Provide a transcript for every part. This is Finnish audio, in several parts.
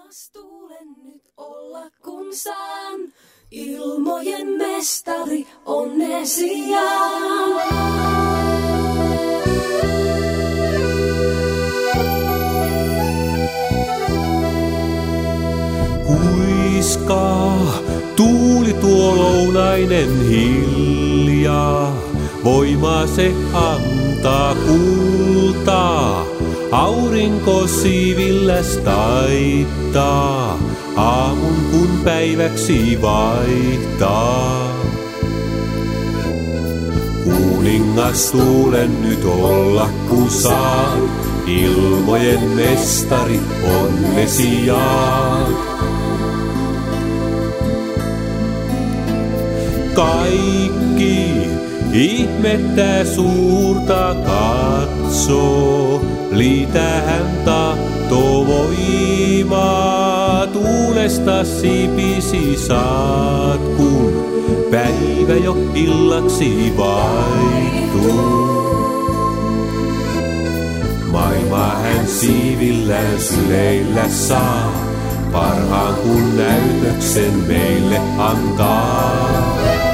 Taas tuulen nyt olla kun saan, ilmojen mestari onnesiaan. Kuiskaa tuuli tuo lounainen hiljaa, voimaa se antaa kultaa. Aurinko siivilläs taittaa, aamun kun päiväksi vaihtaa. Kuningas tuulen nyt olla kun saan, ilmojen mestari onnesiaan. Kaikki ihmettää suurta katsoo, liitä hän tahtoo voimaa. Tuulesta siipisi saat, kun päivä jo illaksi vaihtuu. Maailmaa hän siivillään syleillä saa, parhaan kun näytöksen meille antaa.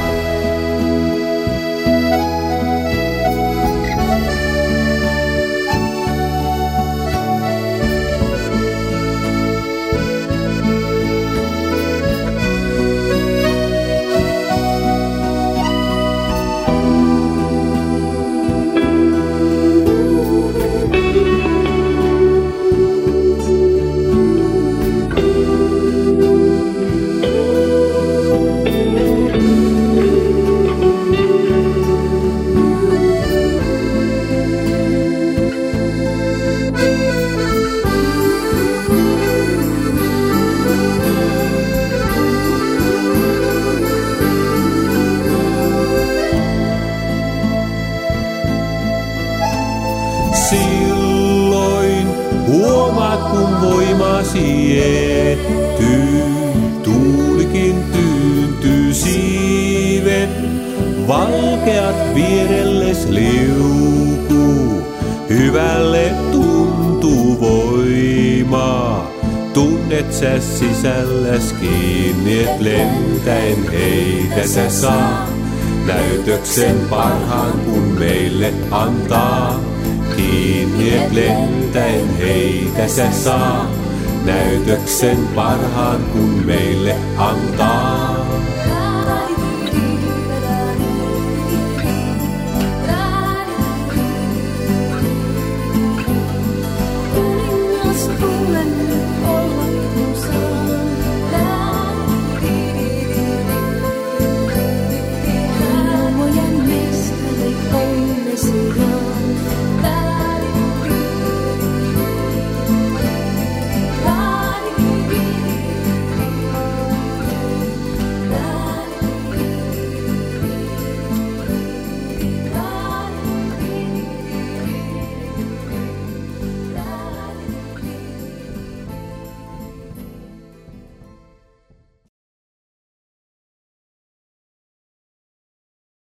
Silloin huomaat, kun voimasi ettyy, tuulikin tyyntyy siivet, valkeat vierelles liukuu, hyvälle tuntuu voimaa. Tunnet sä sisälläs kiinni, et lentäen heitä sä saa, näytöksen parhaan kun meille antaa. Kiinni et lentäen heitä sä saa, näytöksen parhaan kun meille antaa.